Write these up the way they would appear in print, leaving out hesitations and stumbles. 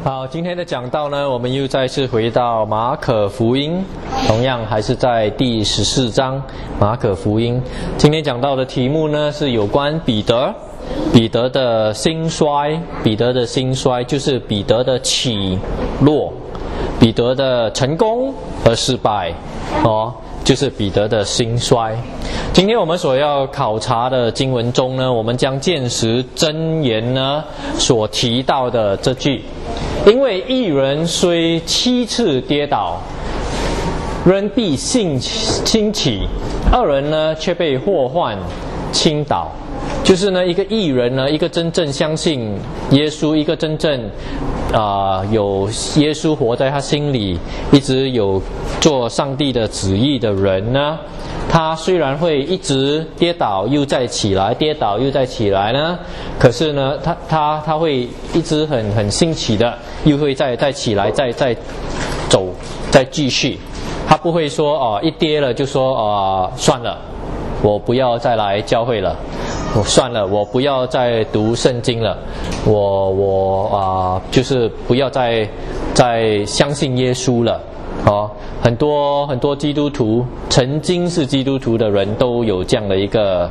好，今天的讲道呢，我们又再次回到马可福音，同样还是在第14章马可福音。今天讲到的题目呢，是有关彼得的兴衰。彼得的兴衰就是彼得的起落，彼得的成功和失败，就是彼得的兴衰。今天我们所要考察的经文中呢，我们将见识箴言呢所提到的这句：因为一人虽7次跌倒，仍必兴起；二人呢却被祸患倾倒。就是呢，一个义人呢，一个真正相信耶稣，一个真正有耶稣活在他心里，一直有做上帝的旨意的人呢，他虽然会一直跌倒又再起来，跌倒又再起来呢，可是呢，他会一直很兴起的，又会再起来，再走，再继续。他不会说一跌了就说算了，我不要再来教会了。算了，我不要再读圣经了，我就是不要再相信耶稣了。很多基督徒，曾经是基督徒的人都有这样的一个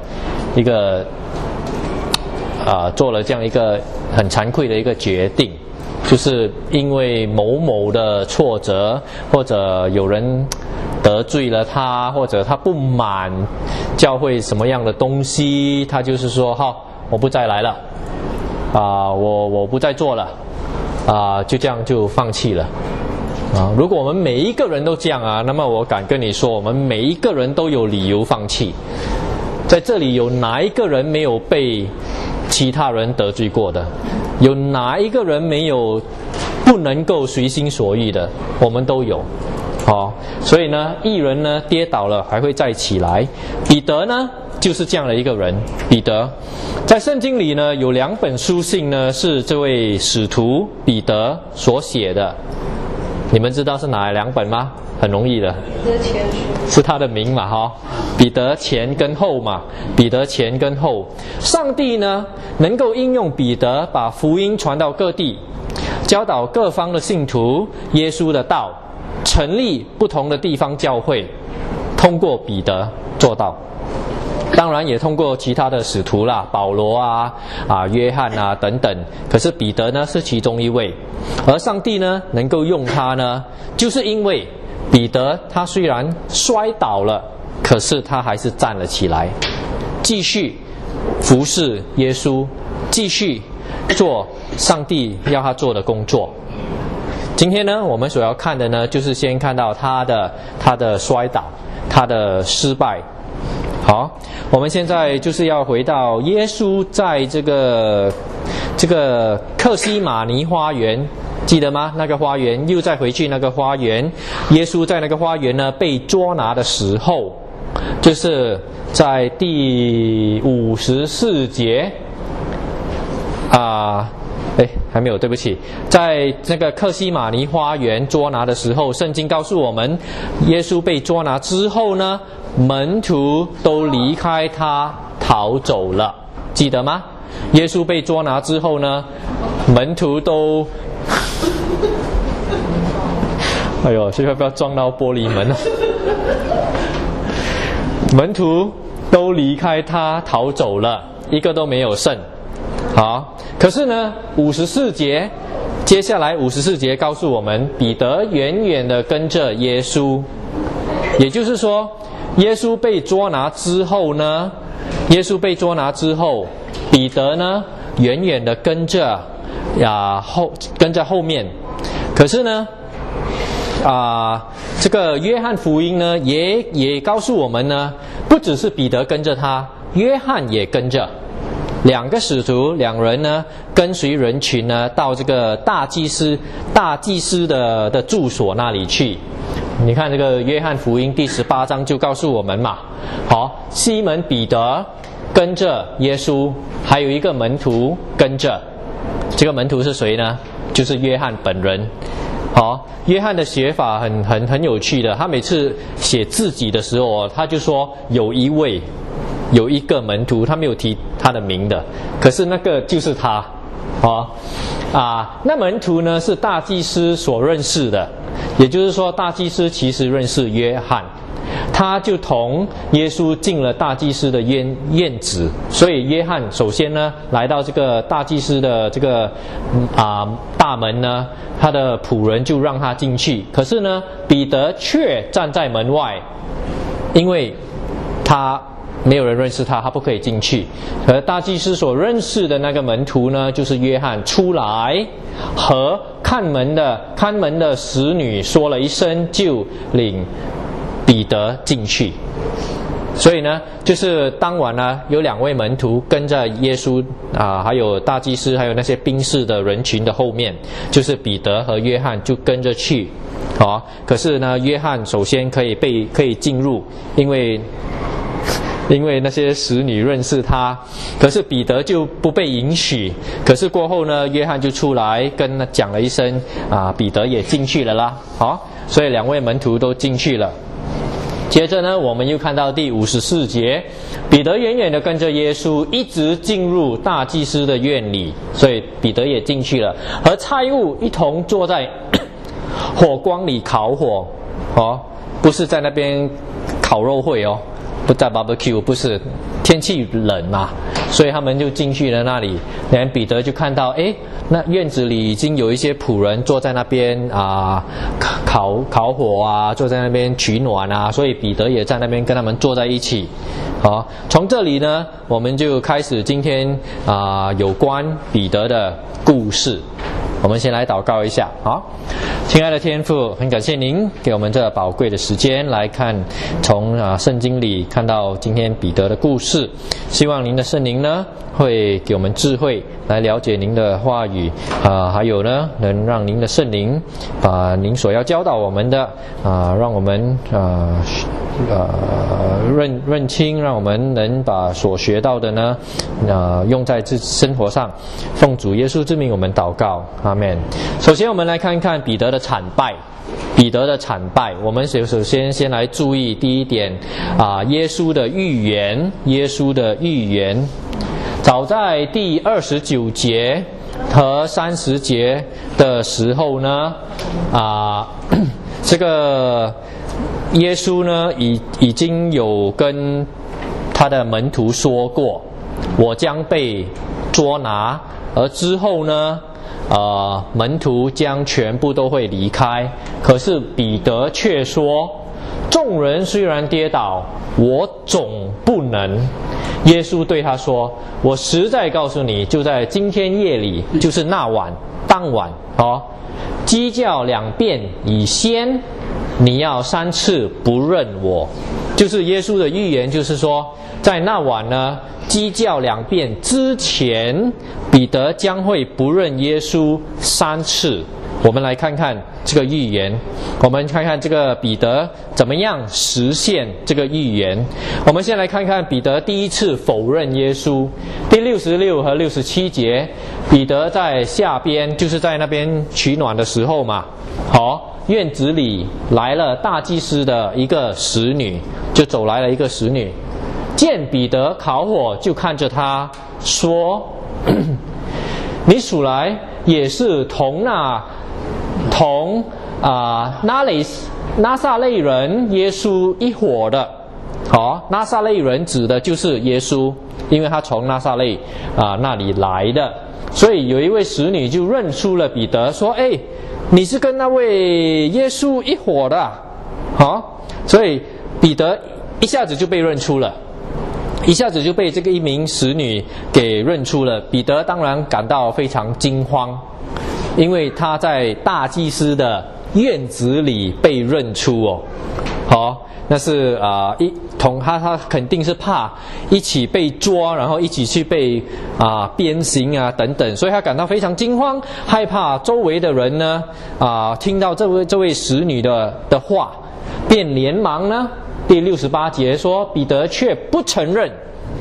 做了这样一个很惭愧的一个决定，就是因为某某的挫折，或者有人得罪了他，或者他不满教会什么样的东西，他就是说好，我不再来了，我不再做了，就这样就放弃了。如果我们每一个人都这样那么我敢跟你说，我们每一个人都有理由放弃。在这里有哪一个人没有被其他人得罪过的？有哪一个人没有不能够随心所欲的？我们都有。所以呢，义人呢跌倒了还会再起来。彼得呢就是这样的一个人。彼得在圣经里呢有2本书信呢是这位使徒彼得所写的。你们知道是哪2本吗？很容易的， 彼得前是他的名嘛，彼得前跟后嘛，彼得前跟后。上帝呢能够应用彼得把福音传到各地，教导各方的信徒耶稣的道，成立不同的地方教会，通过彼得做到。当然也通过其他的使徒啦，保罗约翰等等。可是彼得呢是其中一位，而上帝呢能够用他呢，就是因为彼得他虽然摔倒了，可是他还是站了起来，继续服侍耶稣，继续做上帝要他做的工作。今天呢我们所要看的呢，就是先看到他的摔倒，他的失败。好，我们现在就是要回到耶稣在这个客西马尼花园，记得吗？那个花园，又再回去那个花园。耶稣在那个花园呢被捉拿的时候，就是在第54节还没有，对不起，在这个客西马尼花园捉拿的时候，圣经告诉我们，耶稣被捉拿之后呢，门徒都离开他逃走了，记得吗？耶稣被捉拿之后呢，门徒都现在不要撞到玻璃门门徒都离开他逃走了，一个都没有剩。好，可是呢54节，接下来54节告诉我们，彼得远远地跟着耶稣。也就是说，耶稣被捉拿之后，彼得呢远远地跟着后面。可是呢这个约翰福音呢也告诉我们呢，不只是彼得跟着他，约翰也跟着。2个使徒2人呢跟随人群呢到这个大祭司的住所那里去。你看这个约翰福音第18章就告诉我们嘛，西门彼得跟着耶稣，还有一个门徒跟着。这个门徒是谁呢？就是约翰本人。约翰的写法很有趣的，他每次写自己的时候他就说有一个门徒，他没有提他的名的，可是那个就是他， 那门徒呢是大祭司所认识的，也就是说大祭司其实认识约翰，他就同耶稣进了大祭司的院子，所以约翰首先呢来到这个大祭司的这个大门呢，他的仆人就让他进去，可是呢彼得却站在门外，因为他没有人认识他，他不可以进去。而大祭司所认识的那个门徒呢，就是约翰出来和看门的使女说了一声，就领彼得进去。所以呢，就是当晚呢，有2位门徒跟着耶稣还有大祭司，还有那些兵士的人群的后面，就是彼得和约翰就跟着去。可是呢，约翰首先可以进入，因为那些使女认识他，可是彼得就不被允许。可是过后呢，约翰就出来跟他讲了一声，彼得也进去了啦。所以2位门徒都进去了。接着呢，我们又看到第54节，彼得远远地跟着耶稣，一直进入大祭司的院里，所以彼得也进去了，和差务一同坐在火光里烤火。不是在那边烤肉会不在 barbecue， 不是，天气冷嘛，所以他们就进去了那里。然后彼得就看到，那院子里已经有一些仆人坐在那边烤火坐在那边取暖所以彼得也在那边跟他们坐在一起。从这里呢，我们就开始今天有关彼得的故事。我们先来祷告一下。亲爱的天父，很感谢您给我们这宝贵的时间来看从圣经里看到今天彼得的故事。希望您的圣灵呢会给我们智慧来了解您的话语还有呢能让您的圣灵把您所要教导我们的让我们认清，让我们能把所学到的呢用在生活上。奉主耶稣之名我们祷告，阿们。首先我们来看看彼得的惨败。彼得的惨败，我们首先来注意第一点耶稣的预言。耶稣的预言早在第29节和30节的时候呢这个耶稣呢已经有跟他的门徒说过，我将被捉拿，而之后呢门徒将全部都会离开。可是彼得却说，众人虽然跌倒，我总不能。耶稣对他说，我实在告诉你，就在今天夜里，就是那晚当晚鸡叫2遍以先，你要3次不认我。就是耶稣的预言，就是说在那晚呢，鸡叫2遍之前，彼得将会不认耶稣3次。我们来看看这个预言，我们看看这个彼得怎么样实现这个预言。我们先来看看彼得第一次否认耶稣。第66和67节，彼得在下边，就是在那边取暖的时候嘛，院子里来了大祭司的一个使女，就走来了一个使女，见彼得烤火，就看着他说你属来也是同拿撒勒人耶稣一伙的。拿撒勒人指的就是耶稣，因为他从拿撒勒那里来的。所以有一位使女就认出了彼得，说你是跟那位耶稣一伙的所以彼得一下子就被认出了，一下子就被这个一名使女给认出了。彼得当然感到非常惊慌，因为他在大祭司的院子里被认出那是他肯定是怕一起被抓，然后一起去被鞭刑等等，所以他感到非常惊慌，害怕周围的人呢听到这位使女的话，便连忙呢，第68节说，彼得却不承认，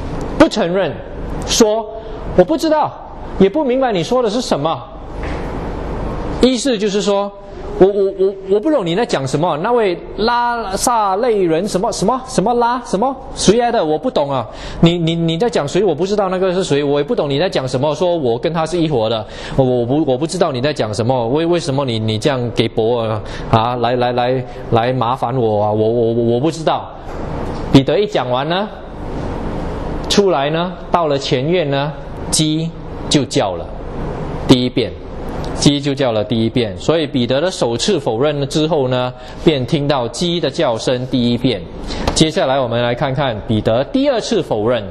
说我不知道，也不明白你说的是什么。意思就是说， 我不懂你在讲什么。那位拉萨类人什么谁来的？我不懂啊。你在讲谁？我不知道那个是谁，我也不懂你在讲什么。说我跟他是一伙的，我不知道你在讲什么。为什么你这样给伯尔啊？来麻烦我啊？我不知道。彼得一讲完呢，出来呢，到了前院呢，鸡就叫了第一遍。鸡就叫了第一遍，所以彼得的首次否认了之后呢，便听到鸡的叫声第一遍。接下来我们来看看彼得第二次否认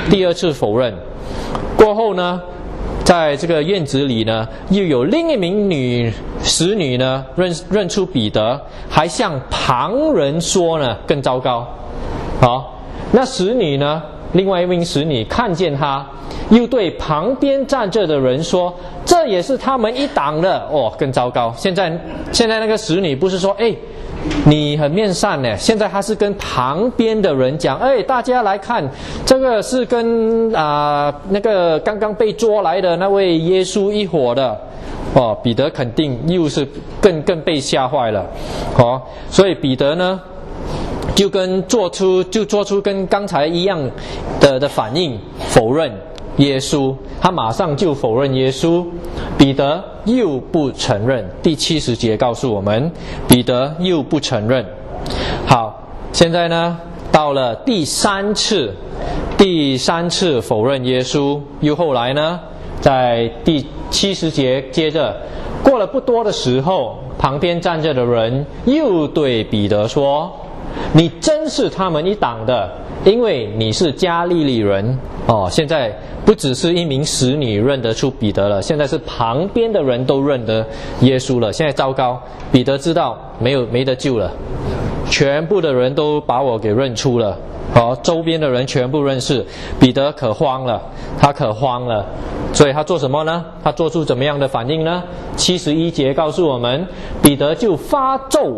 过后呢，在这个院子里呢，又有另一名使女呢认出彼得，还向旁人说呢，更糟糕。好，那使女呢，另外一名使女看见他，又对旁边站着的人说，这也是他们一党的。哦，更糟糕。现在那个使女不是说，你很面善呢，现在他是跟旁边的人讲，大家来看，这个是跟那个刚刚被捉来的那位耶稣一伙的。哦，彼得肯定又是更被吓坏了。哦，所以彼得呢，就做出跟刚才一样的反应，否认耶稣。他马上就否认耶稣，彼得又不承认。第70节告诉我们，彼得又不承认。好，现在呢，到了第三次否认耶稣，又后来呢，在第70节接着，过了不多的时候，旁边站着的人又对彼得说，你真是他们一党的，因为你是加利利人。哦，现在不只是一名使女认得出彼得了，现在是旁边的人都认得耶稣了。现在糟糕，彼得知道没得救了，全部的人都把我给认出了。哦，周边的人全部认识，彼得可慌了，所以他做什么呢？他做出怎么样的反应呢？71节告诉我们，彼得就发咒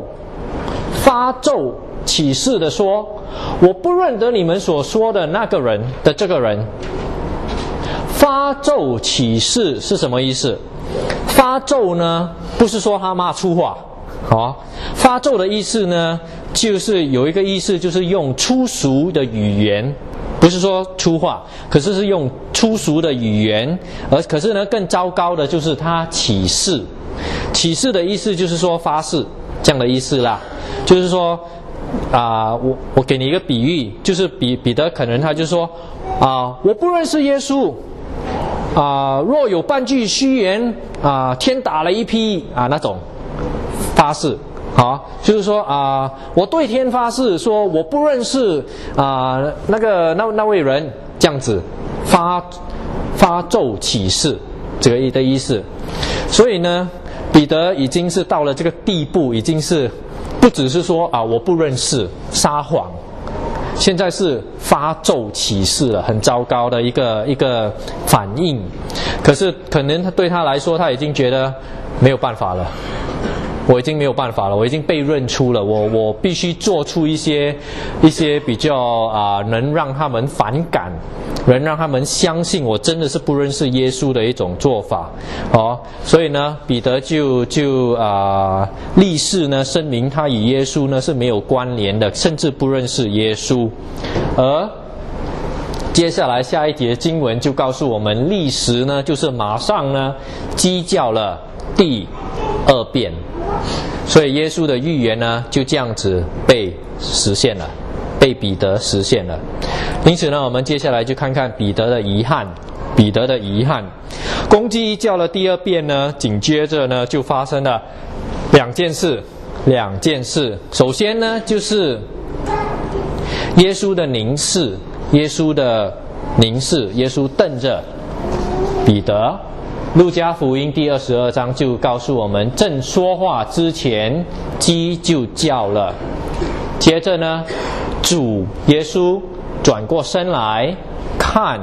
起誓的说，我不认得你们所说的那个人的这个人。发咒起誓是什么意思？发咒呢，不是说他骂粗话。发咒的意思呢，就是有一个意思，就是用粗俗的语言，不是说粗话，可是用粗俗的语言。可是呢，更糟糕的就是他起誓。起誓的意思就是说发誓这样的意思啦，就是说我给你一个比喻，就是彼得可能他就说我不认识耶稣若有半句虚言天打了一批那种发誓。好，就是说我对天发誓说我不认识那位人，这样子发咒起誓这个的意思。所以呢，彼得已经是到了这个地步，已经是不只是说我不认识撒谎，现在是发咒起誓了，很糟糕的一个反应。可是可能对他来说，他已经觉得没有办法了，我已经没有办法了，我已经被认出了，我必须做出一些比较能让他们反感，能让他们相信我真的是不认识耶稣的一种做法。所以呢，彼得就立誓呢，声明他与耶稣呢是没有关联的，甚至不认识耶稣。而接下来下一节经文就告诉我们，立时呢，就是马上呢，鸡叫了第2遍。所以耶稣的预言呢，就这样子被实现了，被彼得实现了。因此呢，我们接下来就看看彼得的遗憾。公鸡叫了第2遍呢，紧接着呢，就发生了两件事。首先呢，就是耶稣瞪着彼得。路加福音第22章就告诉我们，正说话之前，鸡就叫了。接着呢，主耶稣转过身来看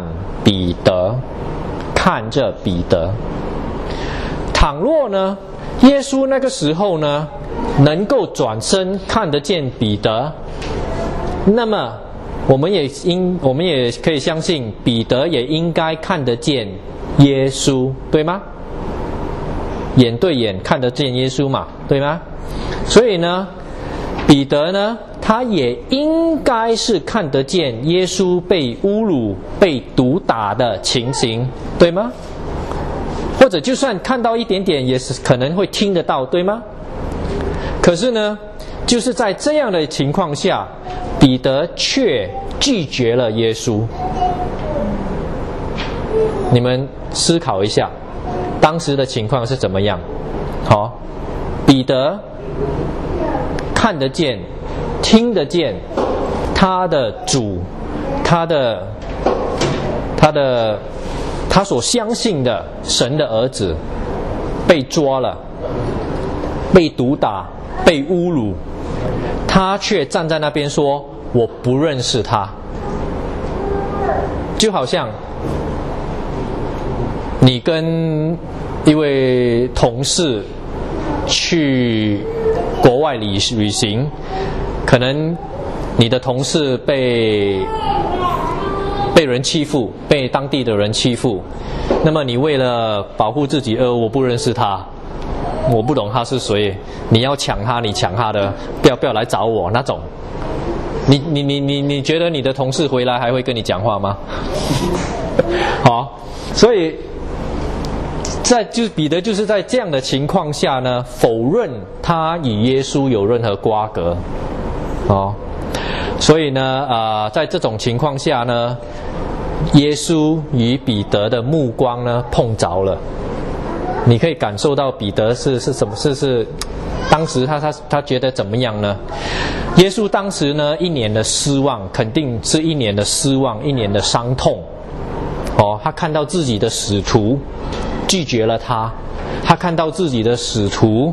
着彼得。倘若呢，耶稣那个时候呢，能够转身看得见彼得，那么我们也可以相信，彼得也应该看得见耶稣，对吗？ 眼对眼看得见耶稣嘛，对吗？所以呢，彼得呢，他也应该是看得见耶稣被侮辱、被毒打的情形，对吗？或者就算看到一点点，也是可能会听得到，对吗？可是呢，就是在这样的情况下，彼得却拒绝了耶稣。你们思考一下，当时的情况是怎么样？好，彼得看得见、听得见他的主，他所相信的神的儿子被抓了，被毒打，被侮辱，他却站在那边说：“我不认识他。”就好像你跟一位同事去国外旅行，可能你的同事被人欺负，被当地的人欺负，那么你为了保护自己，我不认识他，我不懂他是谁，你要抢他，你抢他的，不要来找我那种。你觉得你的同事回来还会跟你讲话吗？好，所以彼得就是在这样的情况下呢，否认他与耶稣有任何瓜葛，所以呢，在这种情况下呢，耶稣与彼得的目光呢碰着了，你可以感受到彼得是什么？是当时他觉得怎么样呢？耶稣当时呢一年的失望，肯定是一年的失望，一年的伤痛。他看到自己的使徒拒绝了他，他看到自己的使徒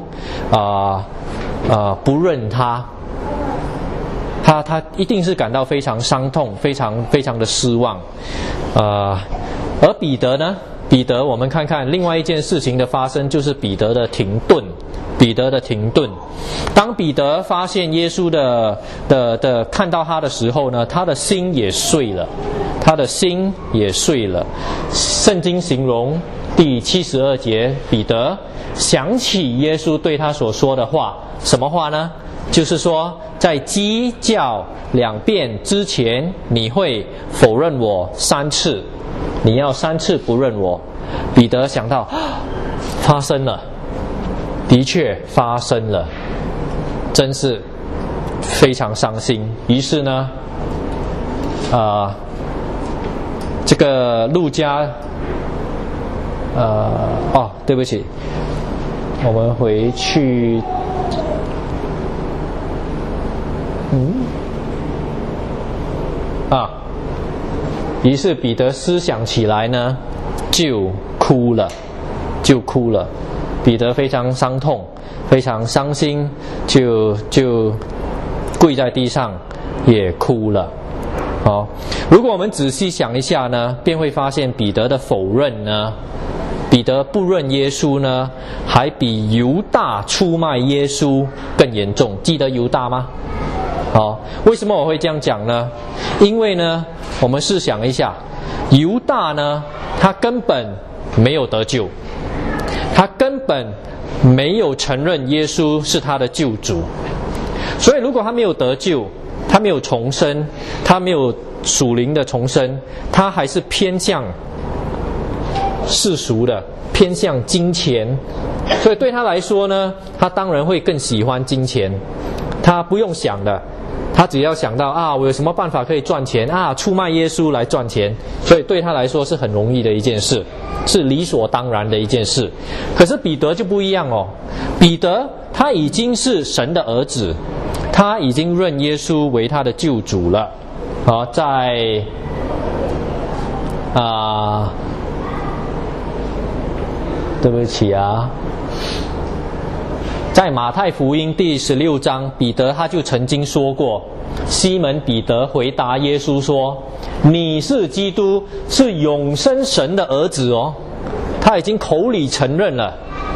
不认他，他一定是感到非常伤痛，非常的失望。而彼得呢？彼得，我们看看另外一件事情的发生，就是彼得的停顿。当彼得发现耶稣的看到他的时候呢，他的心也碎了，圣经形容第72节，彼得想起耶稣对他所说的话，什么话呢？就是说，在鸡叫2遍之前，你会否认我3次，你要3次不认我。彼得想到，发生了，的确发生了，真是非常伤心。于是呢，这个路加，对不起，我们回去，于是彼得思想起来呢，就哭了。彼得非常伤痛，非常伤心，就跪在地上也哭了。如果我们仔细想一下呢，便会发现彼得的否认呢，彼得不认耶稣呢，还比犹大出卖耶稣更严重。记得犹大吗？为什么我会这样讲呢？因为呢，我们试想一下，犹大呢，他根本没有得救，他根本没有承认耶稣是他的救主。所以如果他没有得救，他没有重生，他没有属灵的重生，他还是偏向世俗的，偏向金钱。所以对他来说呢，他当然会更喜欢金钱，他不用想的，他只要想到我有什么办法可以赚钱出卖耶稣来赚钱，所以对他来说是很容易的一件事，是理所当然的一件事。可是彼得就不一样彼得他已经是神的儿子，他已经认耶稣为他的救主了。在对不起在马太福音第16章，彼得他就曾经说过，西门彼得回答耶稣说：“你是基督，是永生神的儿子他已经口里承认了，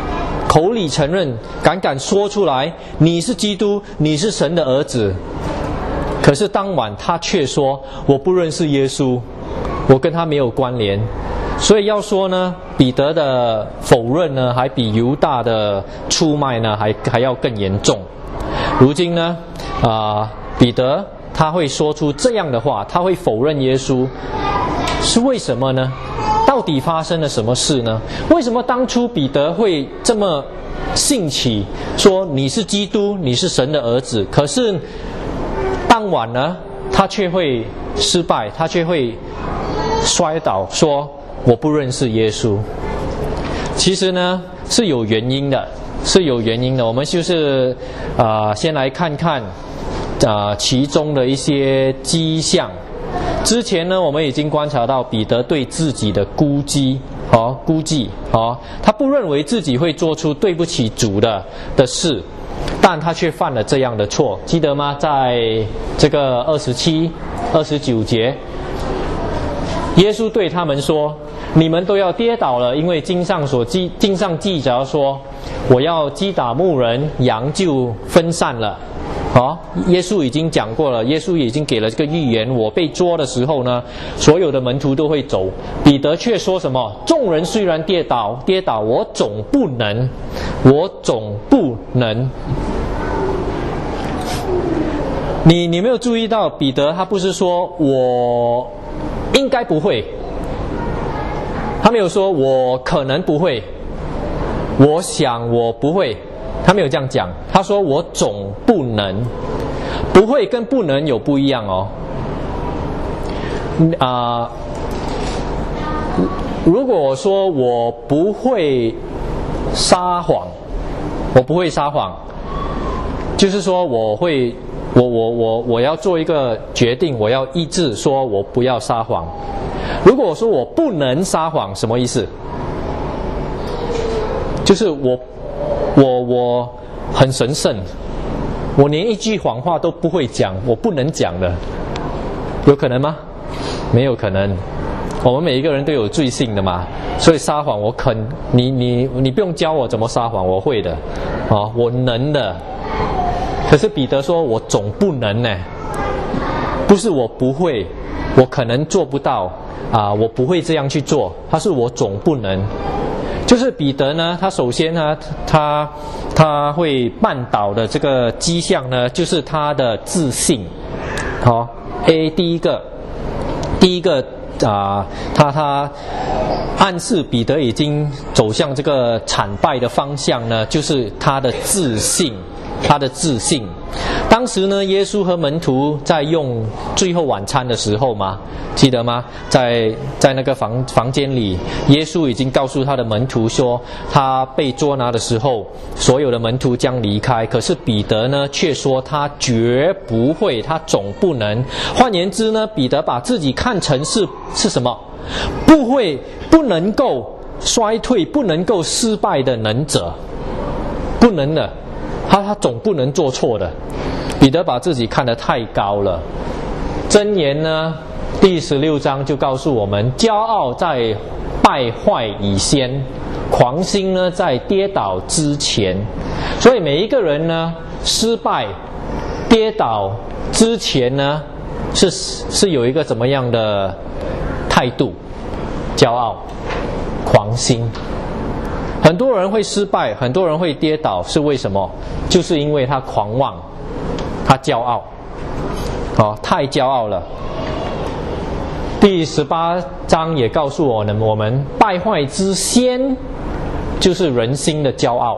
敢说出来，你是基督，你是神的儿子。可是当晚他却说：“我不认识耶稣，我跟他没有关联。” 所以要说呢，彼得的否认呢，还比犹大的出卖呢还要更严重。如今呢，彼得他会说出这样的话，他会否认耶稣，是为什么呢？到底发生了什么事呢？为什么当初彼得会这么兴起，说你是基督，你是神的儿子？可是当晚呢，他却会失败，他却会摔倒，说我不认识耶稣。其实呢是有原因的，是有原因的。我们就是先来看看其中的一些迹象。之前呢，我们已经观察到彼得对自己的估计，他不认为自己会做出对不起主的事，但他却犯了这样的错，记得吗？在这个27、29节，耶稣对他们说：“你们都要跌倒了，因为经上记着说，我要击打牧人，羊就分散了。”耶稣已经讲过了，耶稣已经给了这个预言，我被捉的时候呢，所有的门徒都会走。彼得却说什么？众人虽然跌倒，我总不能。你没有注意到彼得他不是说我应该不会，他没有说我可能不会，我想我不会，他没有这样讲，他说我总不能。不会跟不能有不一样哦。如果我说我不会撒谎，就是说我要做一个决定，我要意志说我不要撒谎。如果我说我不能撒谎，什么意思？就是我很神圣，我连一句谎话都不会讲，我不能讲的，有可能吗？没有可能。我们每一个人都有罪性的嘛，所以撒谎你不用教我怎么撒谎，我会的，我能的。可是彼得说我总不能呢，不是我不会，我可能做不到我不会这样去做，他是我总不能。就是彼得呢，他首先呢，他会绊倒的这个迹象呢，就是他的自信。第一个他暗示彼得已经走向这个惨败的方向呢，就是他的自信。当时呢，耶稣和门徒在用最后晚餐的时候嘛，记得吗？在那个房间里，耶稣已经告诉他的门徒说，他被捉拿的时候，所有的门徒将离开。可是彼得呢，却说他绝不会，他总不能。换言之呢，彼得把自己看成是什么？不能够衰退，不能够失败的能者，不能的。他总不能做错的。彼得把自己看得太高了。箴言呢第16章就告诉我们，骄傲在败坏以先，狂心呢在跌倒之前。所以每一个人呢，失败跌倒之前呢，是有一个怎么样的态度？骄傲、狂心。很多人会失败，很多人会跌倒，是为什么？就是因为他狂妄，他骄傲，太骄傲了。第18章也告诉我们败坏之先就是人心的骄傲。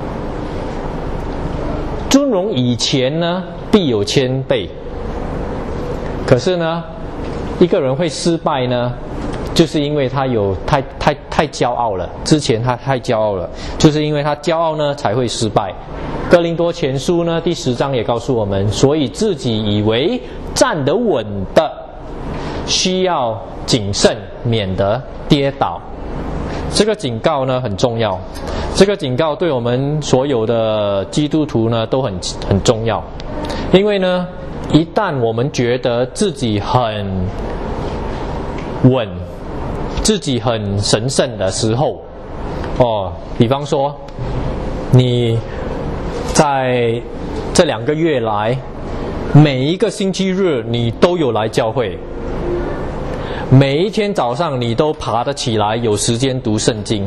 尊荣以前呢，必有谦卑。可是呢，一个人会失败呢，就是因为他有太骄傲了，之前他太骄傲了，就是因为他骄傲呢才会失败。哥林多前书呢第10章也告诉我们，所以自己以为站得稳的，需要谨慎，免得跌倒。这个警告呢很重要，这个警告对我们所有的基督徒呢都很重要。因为呢，一旦我们觉得自己很稳，自己很神圣的时候，比方说你在这2个月来，每一个星期日你都有来教会， 每一天早上你都爬得起来，有时间读圣经。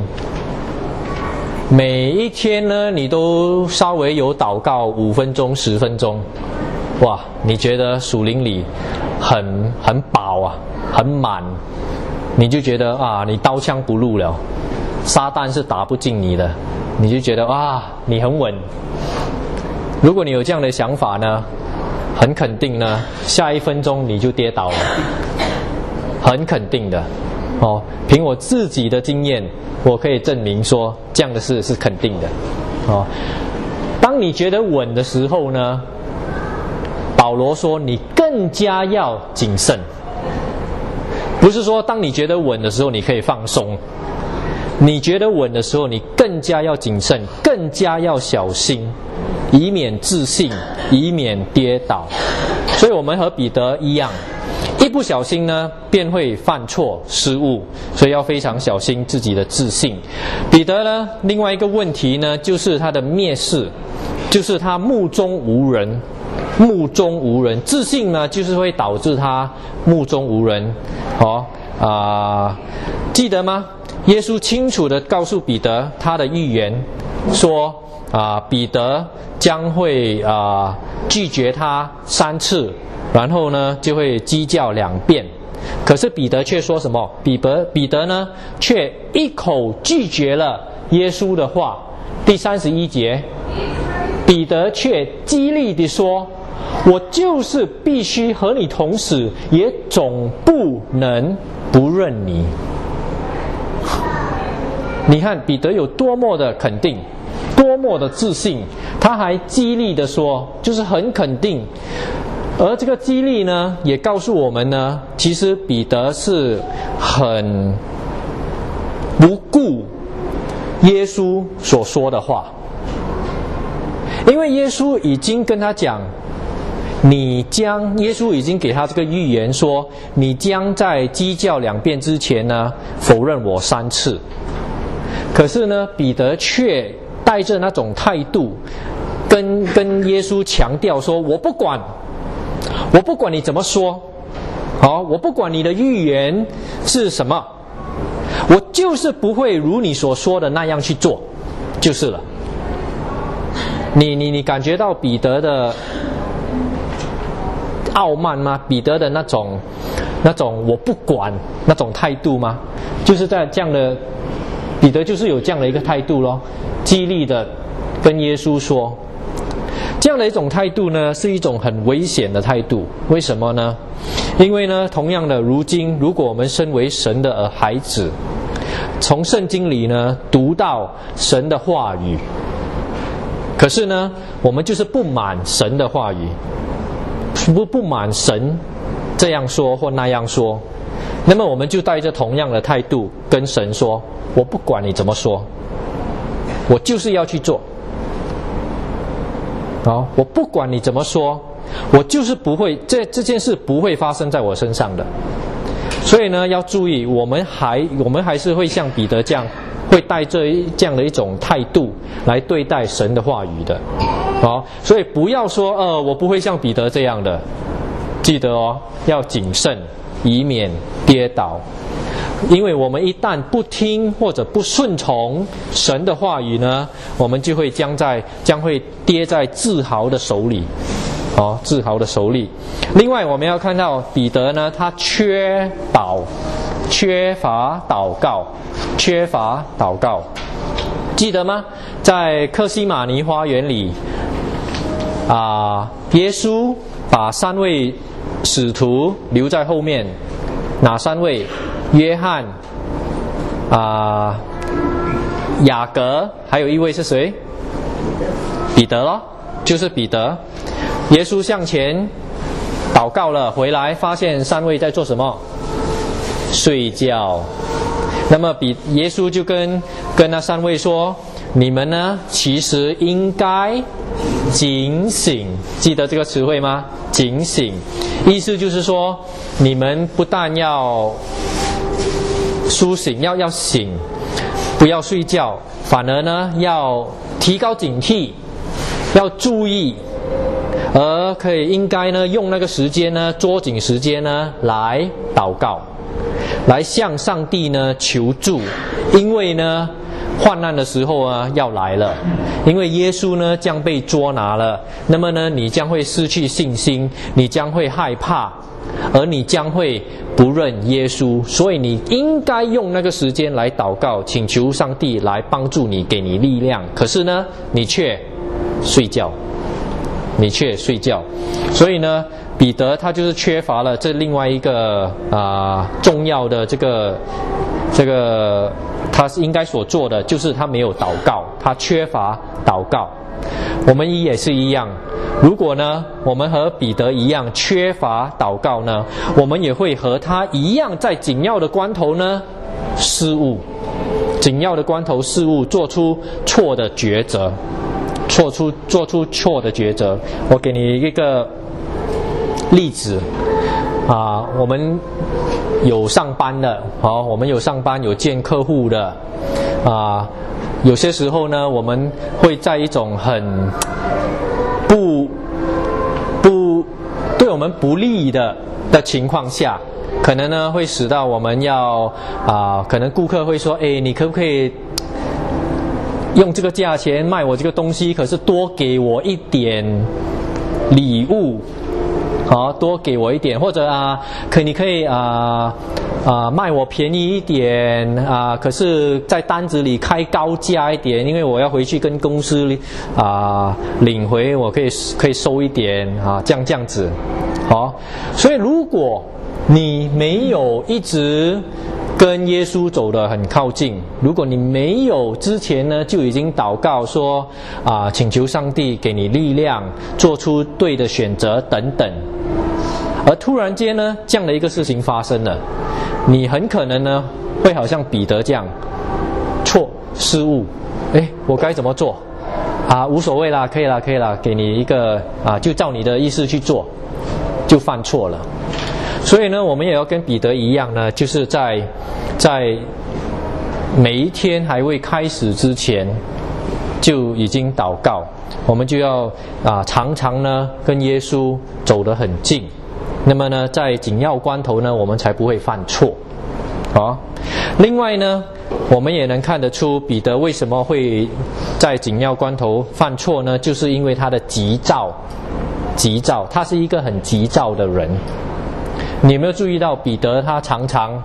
每一天呢，你都稍微有祷告5分钟、10分钟。哇，你觉得属灵里很饱啊，很满，你就觉得啊，你刀枪不入了，撒旦是打不进你的，你就觉得啊，你很稳。如果你有这样的想法呢，很肯定呢，下1分钟你就跌倒了，很肯定的。哦，凭我自己的经验，我可以证明说这样的事是肯定的。哦，当你觉得稳的时候呢，保罗说你更加要谨慎，不是说当你觉得稳的时候你可以放松，你觉得稳的时候你更加要谨慎，更加要小心，以免自信，以免跌倒。所以我们和彼得一样，一不小心呢便会犯错失误，所以要非常小心自己的自信。彼得呢，另外一个问题呢，就是他的蔑视，就是他目中无人。目中无人，自信呢，就是会导致他目中无人。记得吗？耶稣清楚地告诉彼得他的预言，说彼得将会拒绝他3次，然后呢就会鸡叫2遍。可是彼得却说什么？彼得呢却一口拒绝了耶稣的话。第31节，彼得却激励地说：我就是必须和你同死，也总不能不认你。你看彼得有多么的肯定，多么的自信，他还激励地说，就是很肯定。而这个激励呢，也告诉我们呢，其实彼得是很不顾耶稣所说的话，因为耶稣已经跟他讲，耶稣已经给他这个预言说，你将在鸡叫2遍之前呢否认我3次。可是呢，彼得却带着那种态度跟耶稣强调说，我不管你怎么说，我不管你的预言是什么，我就是不会如你所说的那样去做，就是了。你感觉到彼得的傲慢吗？彼得的那种我不管那种态度吗？就是在这样的，彼得就是有这样的一个态度咯，激励的跟耶稣说。这样的一种态度呢，是一种很危险的态度。为什么呢？因为呢，同样的，如今如果我们身为神的孩子，从圣经里呢读到神的话语，可是呢，我们就是不满神的话语，不满神这样说或那样说，那么我们就带着同样的态度跟神说，我不管你怎么说，我就是要去做。我不管你怎么说，我就是不会，这件事不会发生在我身上的。所以呢，要注意，我们还是会像彼得这样，会带着这样的一种态度来对待神的话语的。所以不要说我不会像彼得这样的，记得要谨慎，以免跌倒。因为我们一旦不听或者不顺从神的话语呢，我们就会将会跌在自豪的手里，自豪的手里。另外我们要看到彼得呢，他缺乏祷告，记得吗？在客西马尼花园里耶稣把3位使徒留在后面。哪3位？约翰、雅各，还有一位是谁？彼得咯，就是彼得。耶稣向前祷告了，回来发现3位在做什么？睡觉。那么耶稣就跟那3位说，你们呢其实应该警醒。记得这个词汇吗？警醒，意思就是说，你们不但要苏醒，要醒，不要睡觉，反而呢要提高警惕，要注意，而应该呢用那个时间呢，捉紧时间呢来祷告。 来向上帝呢求助，因为呢患难的时候啊要来了，因为耶稣呢将被捉拿了，那么呢你将会失去信心，你将会害怕，而你将会不认耶稣，所以你应该用那个时间来祷告，请求上帝来帮助你，给你力量。可是呢你却睡觉，所以呢彼得他就是缺乏了这另外一个重要的这个他应该所做的，就是他没有祷告，他缺乏祷告。我们也是一样，如果呢我们和彼得一样缺乏祷告呢，我们也会和他一样在紧要的关头呢失误，做出错的抉择，我给你一个例子我们有上班的，有见客户的有些时候呢我们会在一种很对我们不利的情况下，可能呢会使到我们要可能顾客会说，你可不可以用这个价钱卖我这个东西，可是多给我一点礼物，多给我一点，或者你可以卖我便宜一点可是在单子里开高价一点，因为我要回去跟公司领回，我可以收一点这样子。所以如果你没有一直跟耶稣走得很靠近，如果你没有之前呢就已经祷告说请求上帝给你力量，做出对的选择等等，而突然间呢这样的一个事情发生了，你很可能呢会好像彼得这样失误，我该怎么做无所谓啦，可以啦，给你一个就照你的意思去做，就犯错了。所以呢我们也要跟彼得一样呢，就是在每一天还未开始之前就已经祷告，我们就要常常呢跟耶稣走得很近，那么呢在紧要关头呢我们才不会犯错另外呢我们也能看得出彼得为什么会在紧要关头犯错呢，就是因为他的急躁，他是一个很急躁的人。你有没有注意到彼得他常常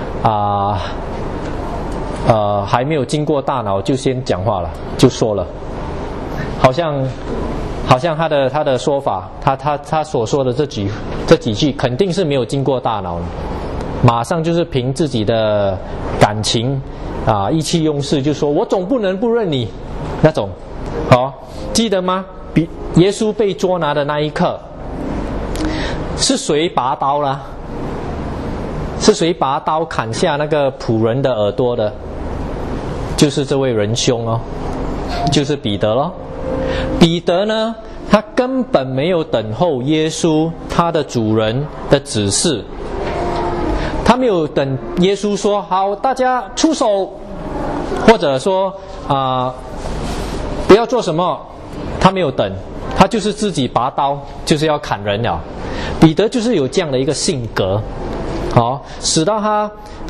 还没有经过大脑就先讲话了，就说了，好像他的说法，他所说的这几句肯定是没有经过大脑的，马上就是凭自己的感情意气用事，就说我总不能不认你那种。记得吗？耶稣被捉拿的那一刻，是谁拔刀啦？是谁拔刀砍下那个仆人的耳朵的？就是这位仁兄就是彼得咯。彼得呢，他根本没有等候耶稣他的主人的指示，他没有等耶稣说好大家出手，或者说不要做什么，他没有等，他就是自己拔刀，就是要砍人了。彼得就是有这样的一个性格使到他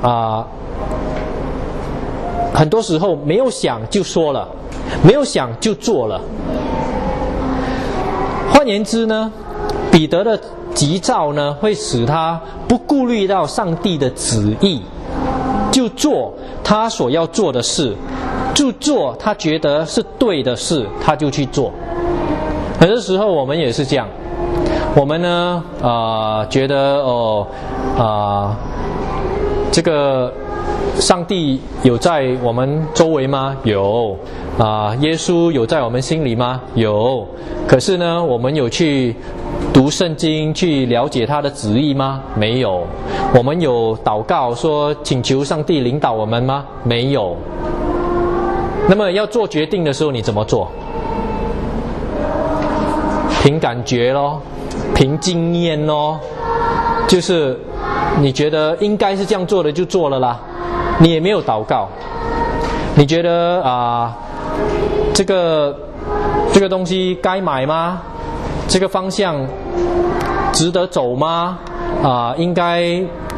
很多时候没有想就说了，没有想就做了。换言之呢，彼得的急躁呢会使他不顾虑到上帝的旨意，就做他所要做的事，就做他觉得是对的事，他就去做。很多时候我们也是这样，我们呢觉得这个上帝有在我们周围吗？有耶稣有在我们心里吗？有。可是呢我们有去读圣经去了解他的旨意吗？没有。我们有祷告说请求上帝领导我们吗？没有。那么要做决定的时候你怎么做？凭感觉咯，凭经验咯，就是你觉得应该是这样做的就做了啦，你也没有祷告。你觉得这个东西该买吗？这个方向值得走吗？应该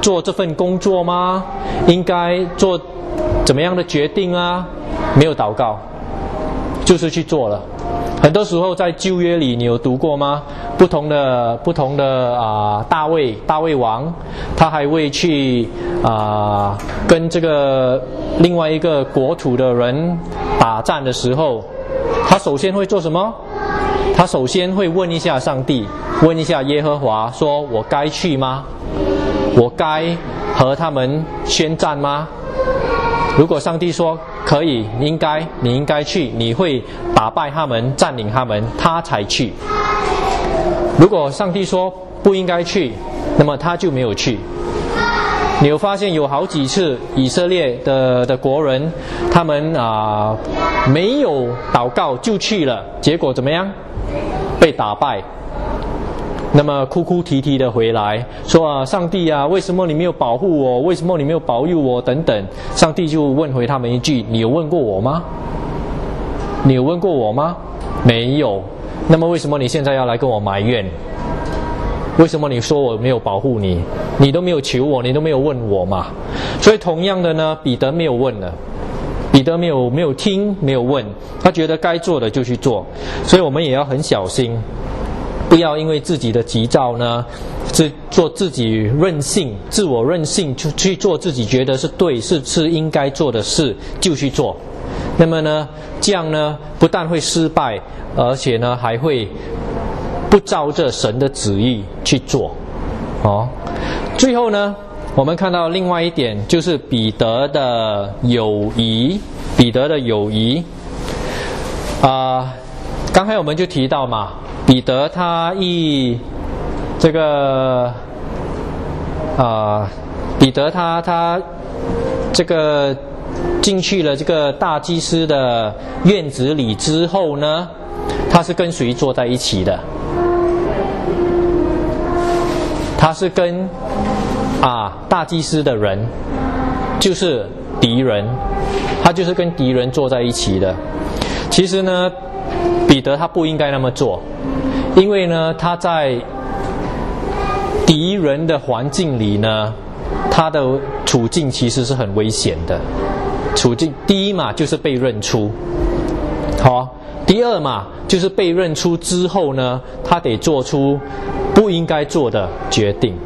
做这份工作吗？应该做怎么样的决定啊？没有祷告，就是去做了。很多时候在旧约里，你有读过吗？不同的大卫王，他还会去跟这个另外一个国土的人打战的时候，他首先会做什么？他首先会问一下上帝，问一下耶和华，说我该去吗？我该和他们宣战吗？如果上帝说可以，你应该去，你会打败他们，占领他们，他才去。如果上帝说不应该去，那么他就没有去。你有发现有好几次以色列的国人，他们没有祷告就去了，结果怎么样？被打败。那么哭哭啼啼的回来，说上帝啊，为什么你没有保护我？为什么你没有保佑我？等等。上帝就问回他们一句：你有问过我吗？你有问过我吗？没有。那么为什么你现在要来跟我埋怨？为什么你说我没有保护你？你都没有求我，你都没有问我嘛？所以同样的呢，彼得没有问了。彼得没有听，没有问，他觉得该做的就去做。所以我们也要很小心，不要因为自己的急躁呢，做自己任性、自我任性，去做自己觉得是对、是应该做的事就去做。那么呢，这样呢，不但会失败，而且呢，还会不照着神的旨意去做。最后呢，我们看到另外一点，就是彼得的友谊。彼得的友谊，刚才我们就提到嘛，彼得他彼得他这个进去了这个大祭司的院子里之后呢，他是跟谁坐在一起的？他是跟大祭司的人，就是敌人，他就是跟敌人坐在一起的。其实呢，彼得他不应该那么做，因为呢，他在敌人的环境里呢，他的处境其实是很危险的。处境第一嘛，就是被认出，第二嘛，就是被认出之后呢，他得做出不应该做的决定。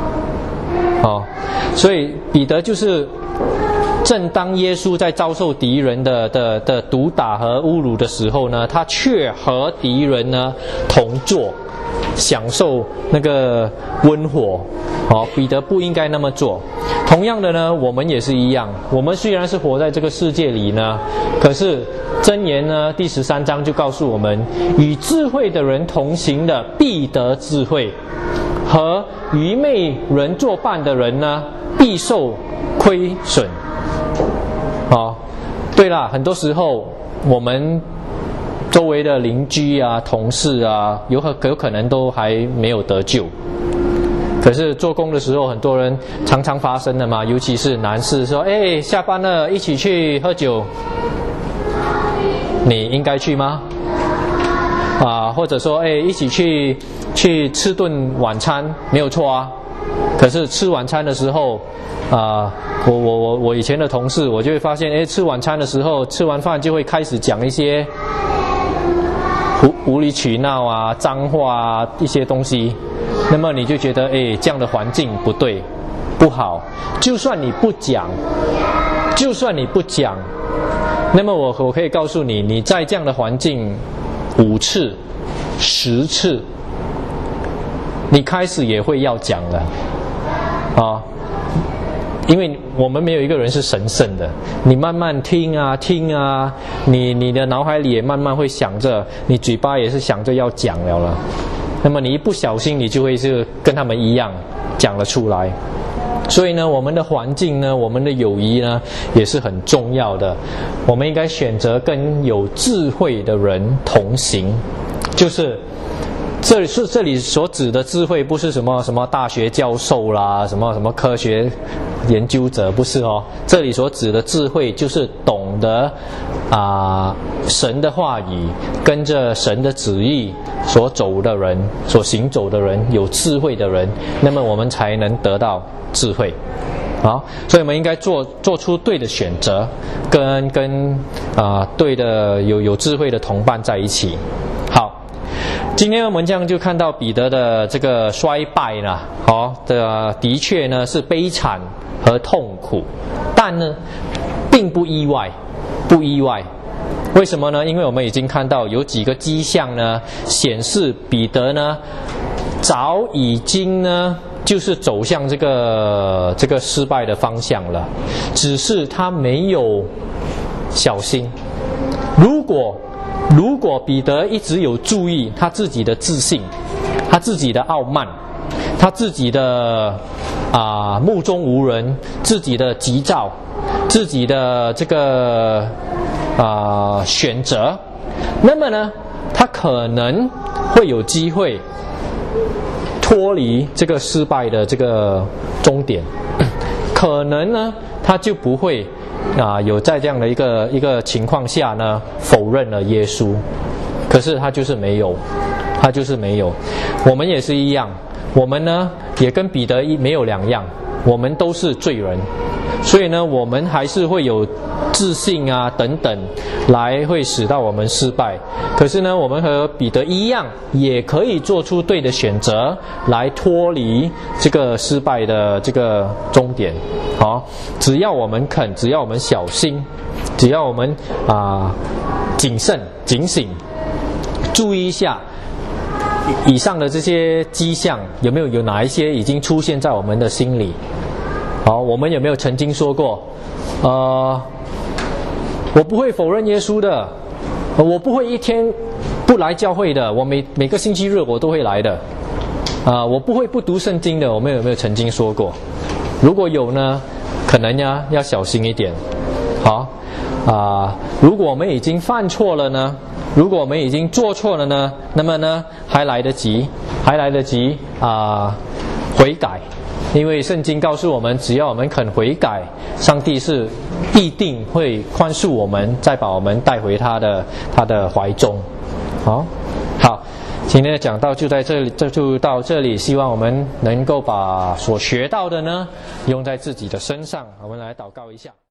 所以彼得就是正当耶稣在遭受敌人的毒打和侮辱的时候呢，他却和敌人呢同坐，享受那个温火。彼得不应该那么做。同样的呢，我们也是一样。我们虽然是活在这个世界里呢，可是箴言呢第13章就告诉我们，与智慧的人同行的必得智慧，和愚昧人作伴的人呢必受亏损。对啦，很多时候我们周围的邻居啊、同事啊，有可能都还没有得救。可是做工的时候，很多人常常发生的嘛，尤其是男士说：“下班了，一起去喝酒。”你应该去吗？或者说，一起去吃顿晚餐，没有错啊。可是吃晚餐的时候，我以前的同事，我就会发现，吃晚餐的时候，吃完饭就会开始讲一些无理取闹啊、脏话啊一些东西。那么你就觉得，这样的环境不对，不好。就算你不讲，那么我可以告诉你，你在这样的环境5次、10次，你开始也会要讲了。因为我们没有一个人是神圣的，你慢慢听啊，你的脑海里也慢慢会想着，你嘴巴也是想着要讲了。那么你一不小心，你就会是跟他们一样讲了出来。所以呢，我们的环境呢，我们的友谊呢，也是很重要的。我们应该选择跟有智慧的人同行，就是这里所指的智慧，不是什么大学教授啦，什么科学研究者，不是哦。这里所指的智慧，就是懂得神的话语，跟着神的旨意所走的人，所行走的人，有智慧的人，那么我们才能得到智慧。好，所以我们应该做出对的选择，跟对的有智慧的同伴在一起。好，今天我们这样就看到彼得的这个衰败呢，的确呢是悲惨和痛苦，但呢并不意外。为什么呢？因为我们已经看到有几个迹象呢，显示彼得呢早已经呢就是走向这个失败的方向了，只是他没有小心。如果彼得一直有注意他自己的自信，他自己的傲慢，他自己的目中无人，自己的急躁，自己的这个选择，那么呢他可能会有机会脱离这个失败的这个终点，可能呢他就不会有在这样的一个情况下呢否认了耶稣。可是他就是没有。我们也是一样，我们呢也跟彼得没有两样，我们都是罪人，所以呢我们还是会有自信等等来会使到我们失败。可是呢我们和彼得一样，也可以做出对的选择来脱离这个失败的这个终点。好，只要我们肯，只要我们小心，只要我们谨慎警醒，注意一下以上的这些迹象有哪一些已经出现在我们的心里。好，我们有没有曾经说过我不会否认耶稣的，我不会一天不来教会的，我每个星期日我都会来的，我不会不读圣经的，我们有没有曾经说过？如果有呢，可能要小心一点。好，如果我们已经犯错了呢，如果我们已经做错了呢，那么呢还来得及悔改。因为圣经告诉我们，只要我们肯悔改，上帝是必定会宽恕我们，再把我们带回他的怀中。好，今天的讲道就到这里，希望我们能够把所学到的呢用在自己的身上。我们来祷告一下。